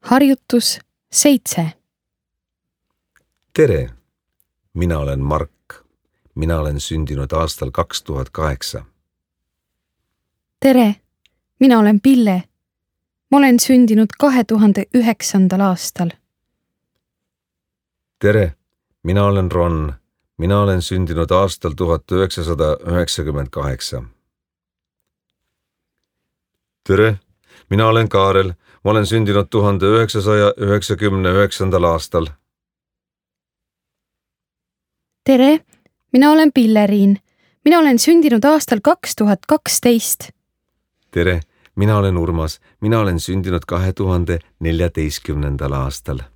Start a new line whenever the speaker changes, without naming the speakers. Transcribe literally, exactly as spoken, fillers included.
Harjutus seitse.
Tere, mina olen Mark. Mina olen sündinud aastal kaks tuhat kaheksa.
Tere, mina olen Pille. Ma olen sündinud kahe tuhande üheksandal aastal.
Tere, mina olen Ron. Mina olen sündinud aastal tuhat üheksasada üheksakümmend kaheksa. Tere, mina olen Kaarel. Ma olen sündinud tuhande üheksasaja üheksakümne üheksandal aastal.
Tere, mina olen Pilleriin. Mina olen sündinud aastal kaks tuhat kaksteist.
Tere, mina olen Urmas. Mina olen sündinud kahe tuhande neljateistkümnendal aastal.